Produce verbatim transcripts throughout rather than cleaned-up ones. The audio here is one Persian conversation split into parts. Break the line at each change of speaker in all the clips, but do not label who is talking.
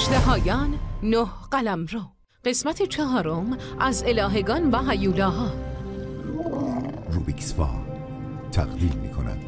اژدهایان نه قلمرو، قسمت چهارم از الهگان و هیولاها.
روبیکس وا تقدیم می کند.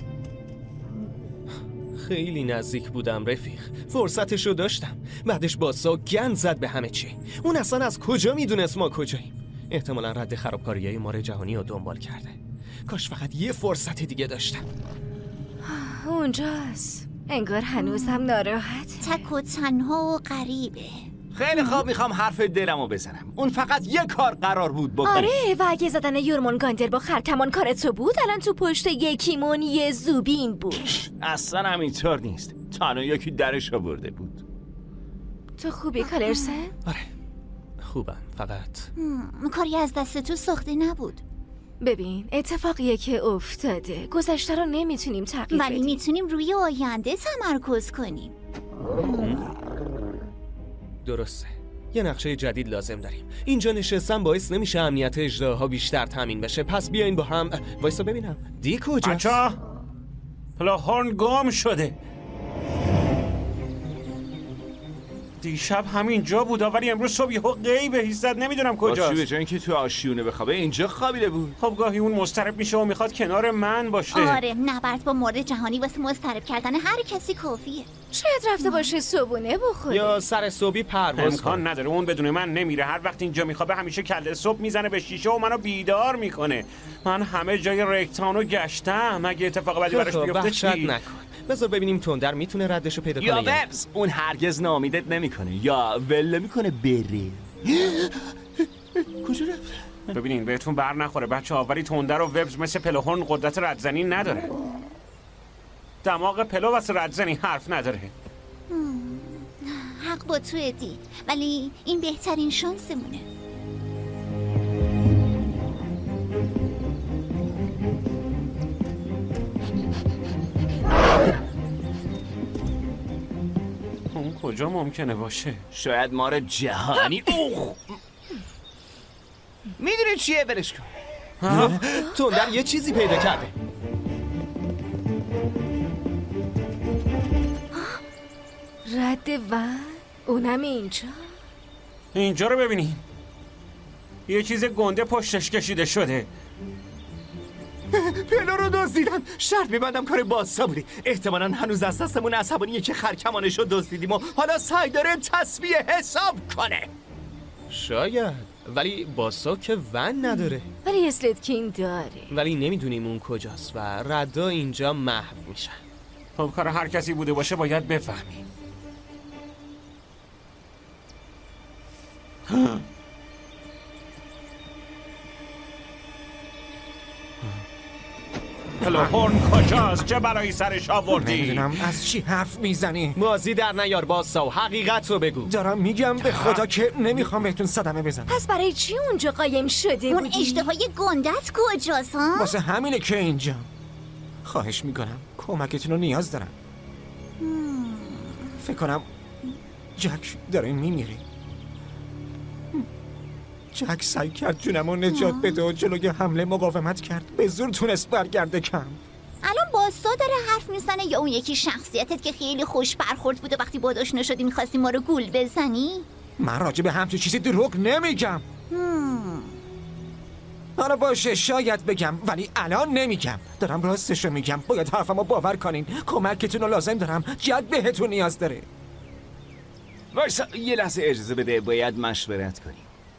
خیلی نزدیک بودم رفیق، فرصتشو داشتم. بعدش باسا گند زد به همه چی. اون اصلا از کجا میدونست ما کجاییم؟ احتمالا رد خرابکاریای مار جهانی رو دنبال کرده. کاش فقط یه فرصت دیگه داشتم.
اونجاست، انگار هنوزم ناراحت،
تک و تنها و غریبه.
خیلی خوب، میخوام حرف دلمو بزنم. اون فقط یه کار قرار بود بکنه.
آره، و اگه زدن یورمونگاندر با خرکمان کار تو بود، الان تو پشت یکیمون یه زوبین بود.
اصلا همینطور نیست. تنها یکی درش آورده بود.
تو خوبی کالرسن؟
آره خوبم، فقط
کاری از دست تو ساخته نبود.
ببین، اتفاقیه که افتاده، گذشته رو نمیتونیم تغییر بدیم،
ولی میتونیم روی آینده تمرکز کنیم.
درسته، یه نقشه جدید لازم داریم. اینجا نشستن باعث نمیشه امنیت اژدهاها بیشتر تامین بشه. پس بیاین با هم. وایسا ببینم دی کجاست؟
بچه‌ها، پلهورن گم شده. دیشب همینجا بود، ولی امروز صبح یهو غیبه هیزد، نمیدونم کجاست.
به جای اینکه تو آشیونه بخوابه اینجا خوابیده بود.
خب گاهی اون مضطرب میشه و میخواد کنار من باشه.
آره، نبرد با مورد جهانی واسه مضطرب کردن هر کسی کافیه.
شاید رفته باشه صبحونه بخوره
یا سر صبحی پرواز
امکان نداره، اون بدون من نمیره. هر وقت اینجا میخوابه همیشه کله صبح میزنه به شیشه و منو بیدار میکنه. من همه جای ریکتانو گشتم. اگه اتفاق بدی براش بیفته چی؟
نکن. بذار ببینیم تندر میتونه ردشو پیدا کنه.
یا وبز، اون هرگز ناامیدت نمیکنه یا ول میکنه بره. کجا رفت؟
ببینین بهتون بر نخوره بچه‌ها، ولی تندر و وبز مثل پلهورن قدرت ردزنی نداره. دماغ پلو واسه ردزنی حرف نداره.
حق با تو دی، ولی این بهترین شانسمونه.
اون کجا ممکنه باشه؟
شاید مار جهانی. اوه میدونی چیه؟ برش کن.
تندر یه چیزی پیدا کرده.
رد و اونم اینجا.
اینجا رو ببینین، یه چیز گنده پشتش کشیده شده.
پلو رو دزدیدن. شرط میبندم کار باسا بودی. احتمالاً هنوز از دستمون عصبانیه که خرکمانش رو دزدیدیم و حالا سعی داره تصفیه حساب کنه.
شاید، ولی باسا که ون نداره.
ولی اسلدکین داره.
ولی نمیدونیم اون کجاست و ردا اینجا محو میشن.
خب کار هر کسی بوده باشه باید بفهمیم. پلهورن کجاست؟ چه برای سرش آوردی؟
نمیدونم از چی حرف میزنی.
بازی در نیار باسا و حقیقت رو بگو.
دارم میگم به خدا که نمیخوام بهتون صدمه بزنم.
پس برای چی اونجا قایم شده
اون
بودی؟
اژدهای گندت کجاست ها؟
واسه همینه که اینجا. خواهش میکنم کمکتون رو نیاز دارم. فکر کنم جک داره میمیره. جک سعی کرد جونمو نجات بده و جلوی حمله مقاومت کرد. به زور تونست برگرده کم.
الان باسا داره حرف میزنه یا اون یکی شخصیتت که خیلی خوش برخورد بوده وقتی باداش نشدی میخواستی ما رو گول بزنی؟
من راجع به همچین چیزی دروغ نمیگم. حالا باشه شاید بگم ولی الان نمیگم. دارم راستشو میگم. باید حرفمو باور کنین. کمکتون رو لازم دارم. جک بهتون نیاز داره.
وایسا یه لحظه اجازه بده، باید مشورت کنیم.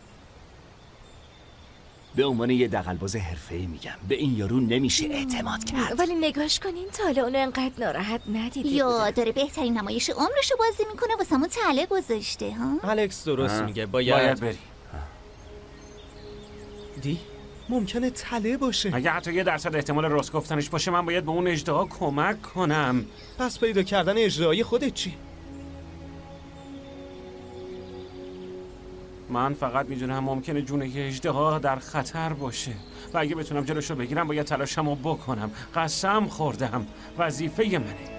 به عنوان یه دغل‌باز حرفه‌ای میگم به این یارو نمیشه اعتماد کرد.
ولی نگاش کنین تا حالا اونو انقدر ناراحت ندیدی.
یا داره بهترین نمایش عمرشو بازی میکنه واسمون تله گذاشته ها.
الکس درست میگه. باید
باید بری.
دی ممکنه تله باشه.
اگه حتی یه درصد احتمال راست گفتنش باشه من باید به اون اژدها کمک کنم.
پس پیدا کردن اجرایی خودت چی؟
من فقط میدونم ممکنه جون یه اژدها در خطر باشه و اگه بتونم جلوشو بگیرم باید تلاشمو بکنم. قسم خوردم، وظیفه منه.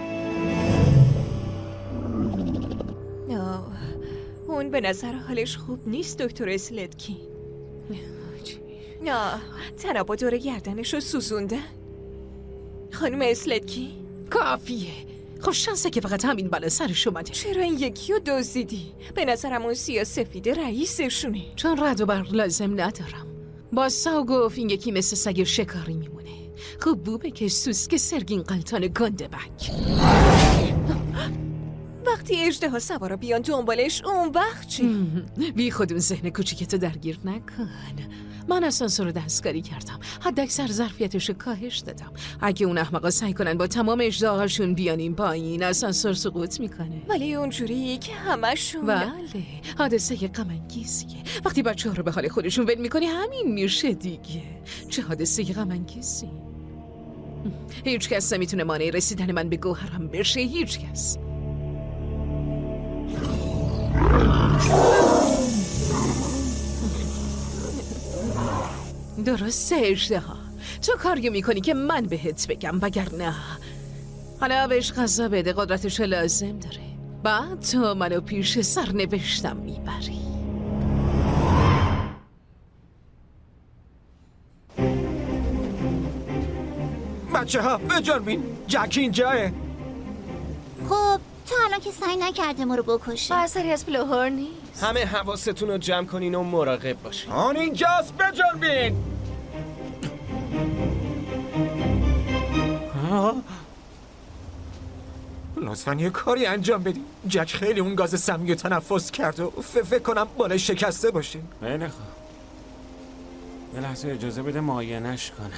نه، اون به نظر حالش خوب نیست دکتر اسلدکین. نه، تنابا دور گردنشو سوزونده. خانم اسلدکین کافیه.
خوش شانسه که فقط همین بلا سرش اومده.
چرا این یکی رو دزدیدی؟ به نظرم اون سیاه سفید رئیسشونه.
چون رد و برق لازم ندارم. باسا گفت این یکی مثل سگ شکاری میمونه. خوب بوبه که سوسک سرگین قلتان گنده بک.
وقتی اژدها سوارا بیان دنبالش اون وقت چی؟
بی خود اون ذهن کوچیکتو درگیر نکن. من آسانسور رو دستکاری کردم. حد اکثر ظرفیتش رو کاهش دادم. اگه اون احمقا سعی کنن با تمام اژدهاشون بیان این پایین، آسانسور سقوط میکنه.
ولی اونجوری که همشون
بله، حادثه غم انگیزیه. وقتی بچه‌ها رو به حال خودشون ول میکنی همین میشه دیگه. چه حادثه غم انگیزی. هیچ کس نمیتونه مانع رسیدن من به گوهرم بشه. هیچ کس. درسته اژدها، تو کاریو میکنی که من بهت بگم، وگرنه حالا بهش غذا بده، قدرتش لازم داره. بعد تو منو پیش سرنوشتم میبری.
بچه ها بجنبین، جک اینجاه.
خب تا الان که سعی نکرده ما رو بکشه.
اثری از بلوهور نیست.
همه حواستون رو جمع کنین و مراقب باشین.
آن اینجاست، بجنبین. لطفاً یه کاری انجام بدیم. جک خیلی اون گاز سمی رو تنفس کرد و فکر کنم بالش شکسته باشه.
خیلی خوب. یه لحظه اجازه بده معاینش کنم.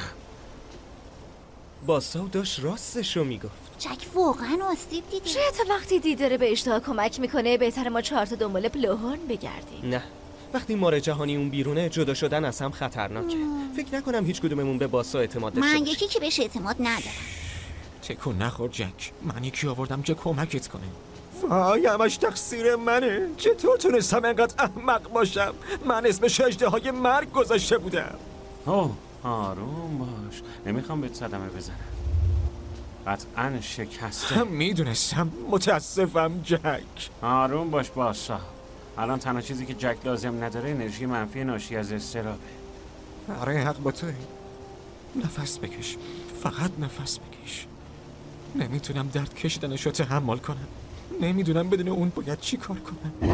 باسا داشت راستشو میگفت.
جک واقعا آسیب دیدی؟
شاید تا وقتی دید داره به اشتها کمک میکنه بهتر ما چهار تا دنبال بلوهورن بگردیم.
نه، وقتی مار جهانی اون بیرونه جدا شدن از هم خطرناکه. فکر نکنم هیچ کدوممون به باسا اعتماد داشته
من
باشه.
یکی که بهش اعتماد ندارم.
تکون نخور جک، من یکی آوردم که کمکت کنه. وای همش تقصیر منه. چطور تونستم انقدر احمق باشم؟ من اسمش اژدهای مرگ گذاشته بودم.
اوه آروم باش، نمیخوام بهت صدمه بزنم. قطعا شکسته.
میدونستم، متاسفم جک.
آروم باش باسا. الان تنها چیزی که جک لازم نداره انرژی منفی ناشی از اضطرابه.
آره حق با توی. نفس بکش، فقط نفس بکش. نمیتونم درد کشیدنش رو تحمل کنم. نمیدونم بدون اون باید چی کار کنم.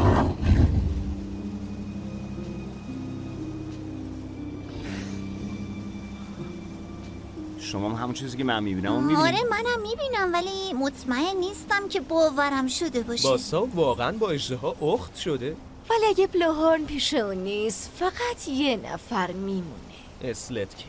شما هم همون چیزی که من میبینم اون میبینی؟
آره منم میبینم ولی مطمئن نیستم که باورم شده باشه.
باسا واقعا با اژدها اخت شده؟
ولی اگه بلوهورن پیش اون نیست فقط یه نفر میمونه.
اسلتکی.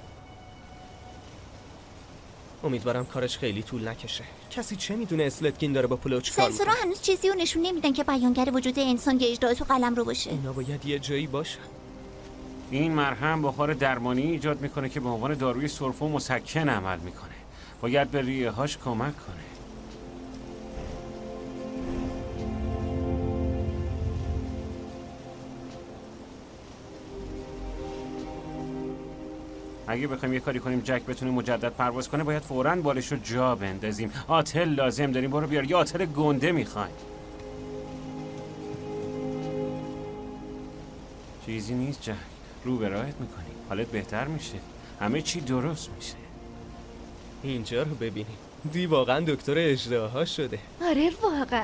امیدوارم کارش خیلی طول نکشه. کسی چه میدونه اسلتکین داره با پلوچ کار
سنسورها
میکنه؟
هنوز چیزی رو نشون نمیدن که بیانگر وجود انسان یا اجرای تو قلم رو باشه.
اینا باید یه جایی باشن.
این مرهم بخار درمانی ایجاد میکنه که به عنوان داروی سرفه و مسکن عمل میکنه. باید به ریه هاش کمک کنه. اگه بخوایم یه کاری کنیم جک بتونه مجدد پرواز کنه باید فوراً بالش رو جا بندازیم. آتل لازم داریم، برو بیار. یه آتل گنده میخوایم. چیزی نیست جک، رو به راهت میکنی، حالت بهتر میشه، همه چی درست میشه.
اینجا رو ببینیم، دی واقعا دکتر اژدها شده.
آره واقعا.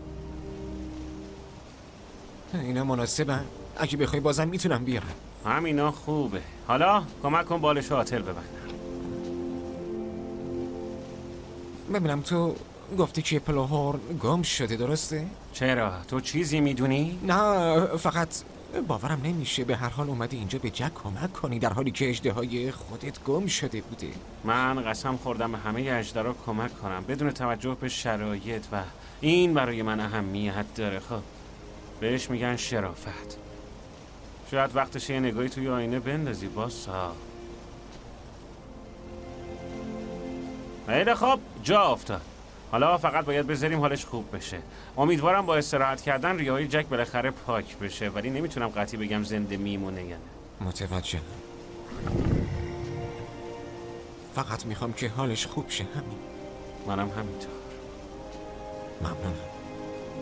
اینا مناسبه. اگه بخوای بازم میتونم بیارم.
همینا خوبه. حالا کمک کن بالش آتل ببندم.
ببینم تو گفتی که بلوهورن گم شده، درسته؟
چرا؟ تو چیزی میدونی؟
نه فقط باورم نمیشه به هر حال اومدی اینجا به جک کمک کنی در حالی که اژدهای خودت گم شده بوده.
من قسم خوردم به همه اژدها کمک کنم بدون توجه به شرایط و این برای من اهمیت داره. خب بهش میگن شرافت. شاید وقتش یه نگاهی توی آینه بندازی باسا. خیلی خب جا افتاد. حالا فقط باید بذاریم حالش خوب بشه. امیدوارم با استراحت کردن ریه‌های جک بالاخره پاک بشه، ولی نمیتونم قطعی بگم زنده میمونه یا نه.
متوجه. فقط میخوام که حالش خوب شه، همین.
منم همینطور.
ممنونم.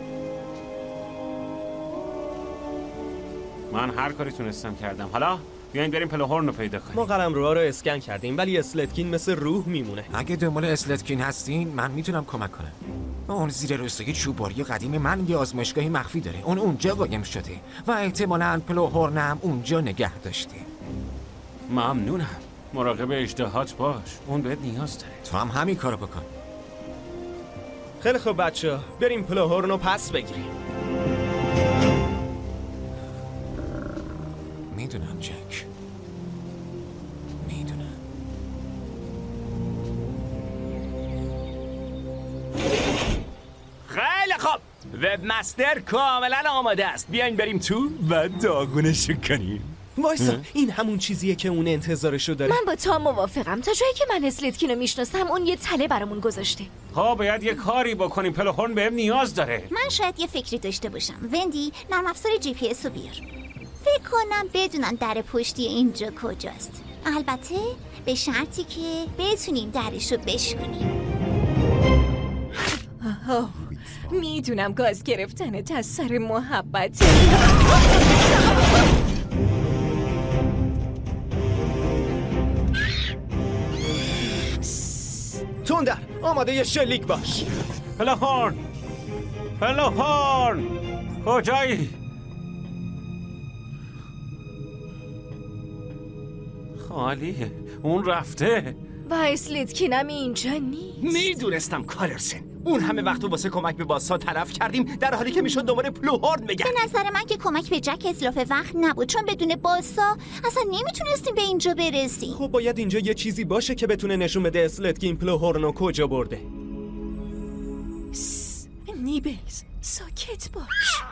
من هر کاری تونستم کردم. حالا بیاین بریم پلوهورن رو پیدا کنیم.
ما قلمروها رو اسکن کردیم ولی اسلتکین مثل روح میمونه.
اگه دنبال اسلتکین هستین من میتونم کمک کنم. اون زیر روستای چوباری قدیم من یه آزمایشگاهی مخفی داره. اون اونجا قایم شده و احتمالاً پلوهورن هم اونجا نگه داشته.
ممنونم. مراقب اژدهات باش. اون بهت نیاز داره.
تو هم همین کارو بکن.
خیلی خوب بچه بریم پلوهورن رو پس بگیریم.
میدونم جک. میدونم.
خیلی خوب. وب مستر کاملا آماده است. بیاین بریم تو و داغونشو کنیم.
وایسا این همون چیزیه که اون انتظارشو داره.
من با تا موافقم. تا جایی که من اسلتکین رو میشناسم اون یه تله برامون گذاشته.
ها باید یه کاری بکنیم. پلوهورن بهم نیاز داره.
من شاید یه فکری داشته باشم. وندی نرم افزار جی پی اس رو بیار. فکر کنم بدونم در پشتی اینجا کجاست. البته به شرطی که بتونیم درش رو بشکنیم.
میدونم گاز گرفتن از سر محبت.
تندر آماده یه شلیک باش.
پلوهورن پلوهورن کجایی؟ خالیه. اون رفته
و اسلتکینم اینجا نیست.
میدونستم کالرسن. اون همه وقت واسه کمک به باسا تلف کردیم در حالی که میشد دنبال پلوهورن بگردیم.
به نظر من که کمک به جک اتلاف وقت نبود، چون بدون باسا اصلا نمیتونستیم به اینجا برسیم.
خب باید اینجا یه چیزی باشه که بتونه نشون بده اسلتکین پلوهورن رو کجا برده.
نیبلز ساکت باش.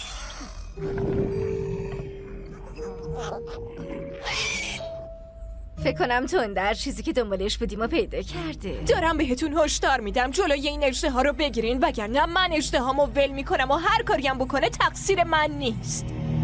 فکر کنم تندر چیزی که دنبالش بودیم و پیدا کرده.
دارم بهتون هشدار میدم جلوی این اژدها رو بگیرین وگرنه من اژدهامو ول میکنم و هر کاریم بکنه تقصیر من نیست.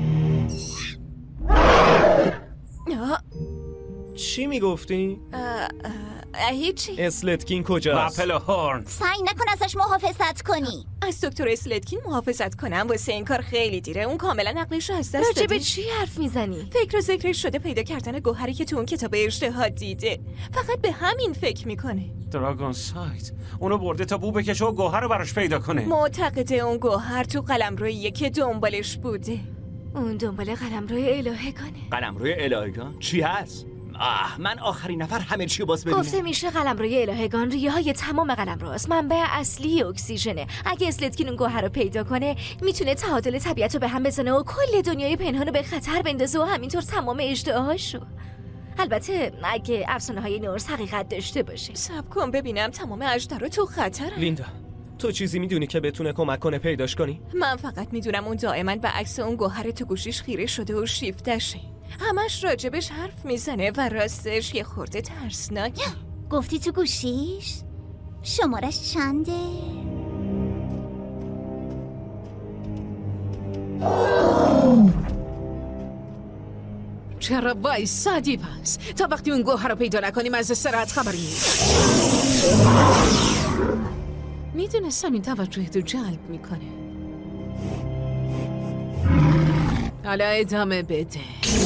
چی میگفتی؟
هیچی.
اسلتکین کجاست؟
و پلوهورن.
سعی نکن ازش محافظت کنی.
از دکتر اسلتکین محافظت کنم واسه این کار خیلی دیره. اون کاملا عقلش رو از دست
راجع به
داده.
چی حرف میزنی؟
فکر و ذکرش شده پیدا کردن گوهری که تو اون کتاب اژدها دیده. فقط به همین فکر میکنه.
دراگون سایت اونو برده تا بو بکشه و گوهر رو براش پیدا کنه.
معتقده اون گوهر تو قلمروییه که دنبالش بوده.
اون دنبال قلمروی الهگانه.
قلمروی الهگان چی هست؟ آه من آخرین نفر همه چی باز ببینم.
گفته میشه قلمروی الهگان ریه های تمام قلمروست. منبع اصلی اکسیژنه. اگه اسلتکین اون گوهر رو پیدا کنه میتونه تعادل طبیعت رو به هم بزنه و کل دنیای پنهان رو به خطر بندازه و همینطور تمام اژدهاشو. البته اگه افسانه های نورس حقیقت داشته باشه.
صبر کن ببینم تمام اژدها رو تو خطرن.
لیندا تو چیزی میدونی که بتونه کمک کنه پیداش کنی؟
من فقط میدونم اون دائما به عکس اون گوهر تو گوشیش خیره شده و شیفتشه. همش راجبش حرف میزنه و راستش یه خورده ترسناکه.
گفتی تو گوشیش؟ شمارش چنده؟
چرا وایسادی پس؟ تا وقتی اون گوهر رو پیدا نکنیم از استراحت خبری نیست. میدونستم این توجهت رو جلب میکنه. حالا ادامه بده.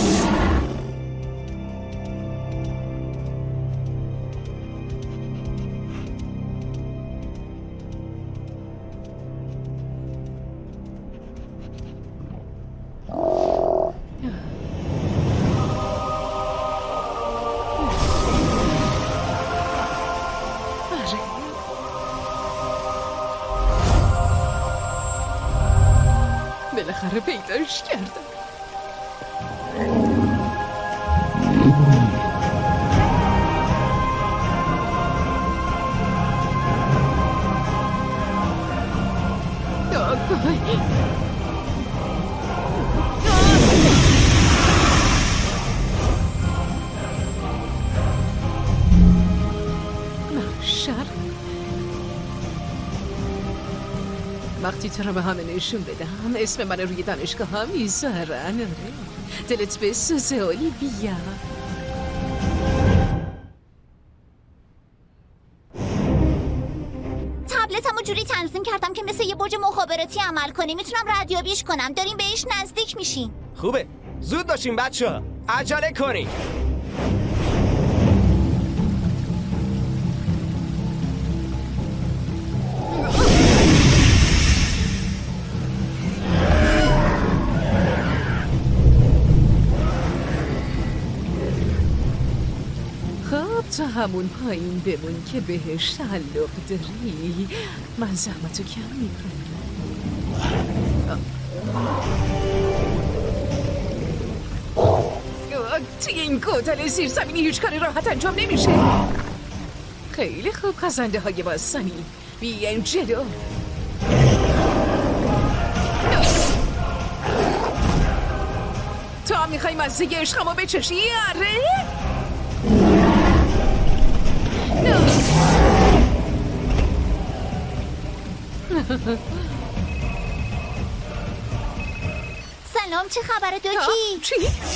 بالاخره پیداش کردم. وقتی تو رو به همه نشون بدم اسم من روی دانشگاه ها میذارن. دلت بسوزه اولیویا.
تبلتمو جوری تنظیم کردم که مثل یه برج مخابراتی عمل کنه. میتونم ردیابیش کنم. داریم بهش نزدیک میشیم.
خوبه زود باشین بچه ها، عجله کنین.
خب تا همون پایین بمون که بهش تعلق داری. من زحمتو کم میکنم. توی این کوتل زیر زمینی هیچ کاری راحت انجام نمیشه. خیلی خوب خزنده های باستانی، بیاین جلو. تو هم میخوای مزه عشقمو بچشی؟ آره؟
سلام، چه خبره دوکی؟
چی؟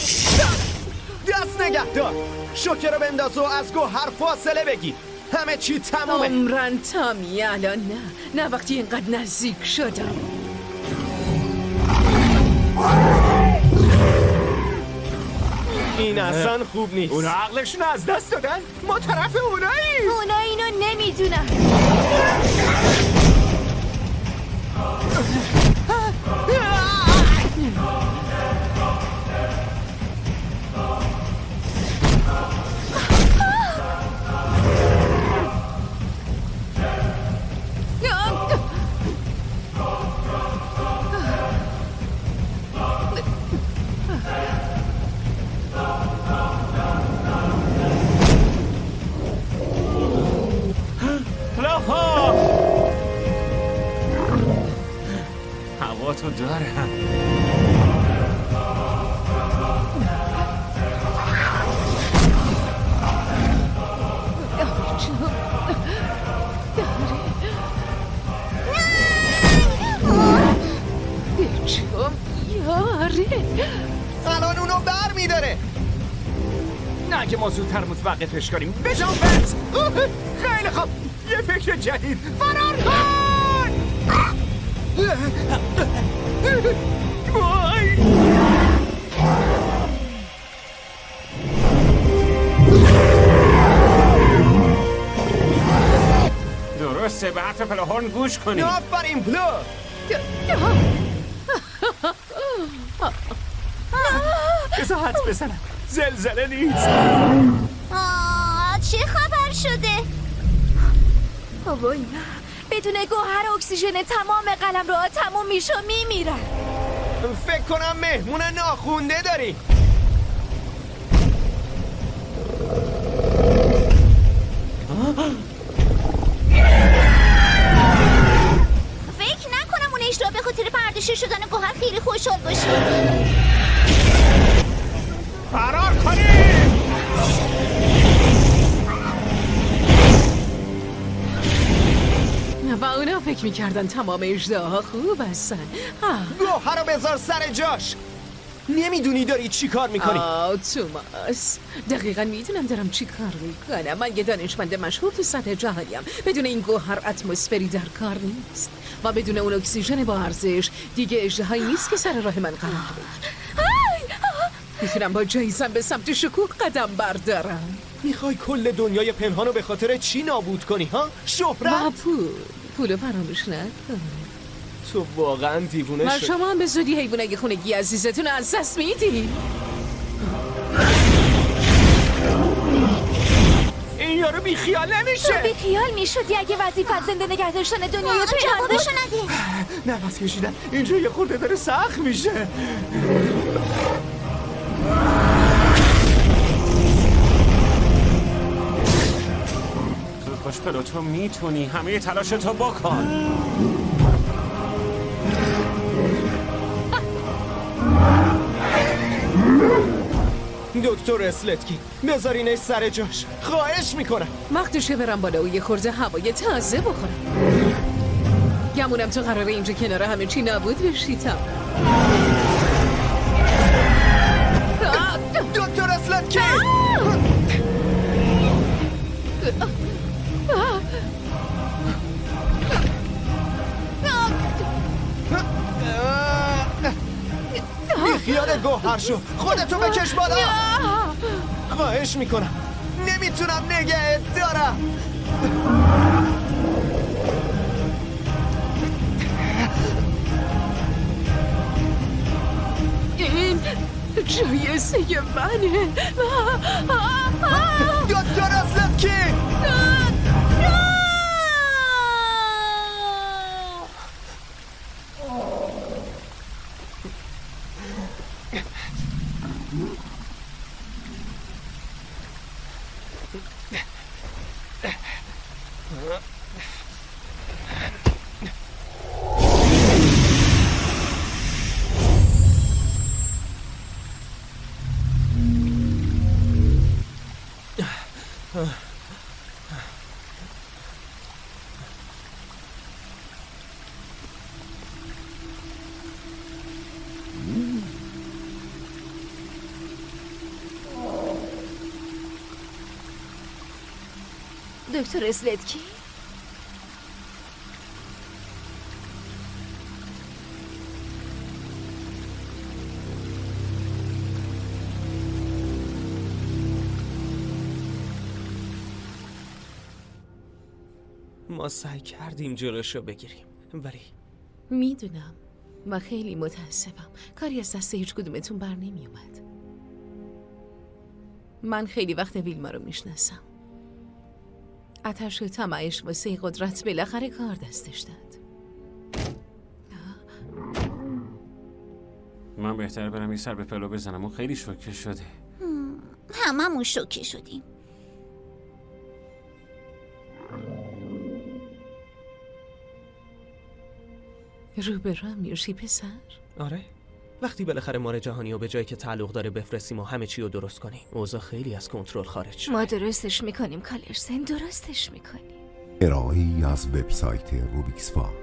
دست نگه دار. شوکه رو بنداز و از گوهر فاصله بگیر. همه چی تمومه.
عمرن تامی الان نه. نه وقتی اینقدر نزدیک شدم.
این اصلا خوب نیست.
اونا عقلشون از دست دادن. ما طرف اونایی.
اونا اینو نمیدونن.
هوا تو دارم.
الان اونو بر میداره.
نه اگه ما زودتر متوقفش کنیم. بجام بس. خیلی خوب، یه فکر جدید. فرار کن. وای.
درسته، به حرف پلاهورن گوش کنی.
آفرین پلو.
بذار حد بزنم. زلزله نیست.
آه، چه خبر شده؟
بابا نه، بدون گوهر اکسیژن تمام قلم رو تموم میشه و میمیرن.
فکر کنم مهمون ناخونده داری.
فکر نکنم اون اشتباه به خاطر پرداشته شدن گوهر خیلی خوشحال باشه.
فرار کنید.
و اونا فکر میکردن تمام اژدها خوب هستن.
گوهر رو بذار سر جاش. نمیدونی داری چی کار میکنی.
آه توماس، دقیقا میدونم دارم چی کار میکنم. من یه دانشمند مشهور تو سطح جهانیم. بدون این گوهر اتمسفری در کار نیست و بدون اون اکسیژن با ارزش دیگه اژدهایی نیست که سر راه من قرار بگیره. میتونم با جایزم به سمت شکوه قدم بردارم.
میخوای کل دنیای پنهان رو به خاطر چی نابود کنی ها؟ شهرت؟
و پول. پولو فراموش نکن.
تو واقعا دیوونه
و
شدی.
شما هم به زودی حیوانای خونگی عزیزتون از دست میدی.
این یارو بی خیال نمیشه.
تو بی خیال میشدی اگه وظیفت زنده نگه داشتن دنیای پنهان بود.
جوابشو نده.
نفس کشیدن اینجا یه خورده داره سخت میشه.
زود باش پلو، تو میتونی. همه تلاش تو بکن.
دکتر اسلتکی، بذارینش سر جاش. خواهش میکنم.
وقتشه برم بالا و یه خورده هوای تازه بخورم. گمونم تو قراره اینجا کنار همه چی نابود بشی. تا
دکتر اسلتکی. خیال گوهر شو، خودتو بکش بالا. خواهش میکنم، نمیتونم نگهت دارم.
این جایزه منه.
دکتر اسلتکی.
دکتر اسلتکی؟
ما سعی کردیم جلوشو بگیریم ولی
میدونم و خیلی متاسفم. کاری از دست هیچ کدومتون بر نمی اومد. من خیلی وقت ویلما رو میشناسم. آتش و طمعش واسه قدرت بالاخره کار دستش داد.
من بهتره برم یه سر به پلو بزنم. اون خیلی شوکه شده.
هممون شوکه شدیم.
رو به راه میوشی پسر؟
آره، وقتی بالاخره مار جهانی رو به جایی که تعلق داره بفرستیم و همه چی رو درست کنیم، اوضاع خیلی از کنترل خارج شد.
ما درستش میکنیم کالرسن، درستش میکنیم.
ارائه‌ای از وبسایت روبیکس فا.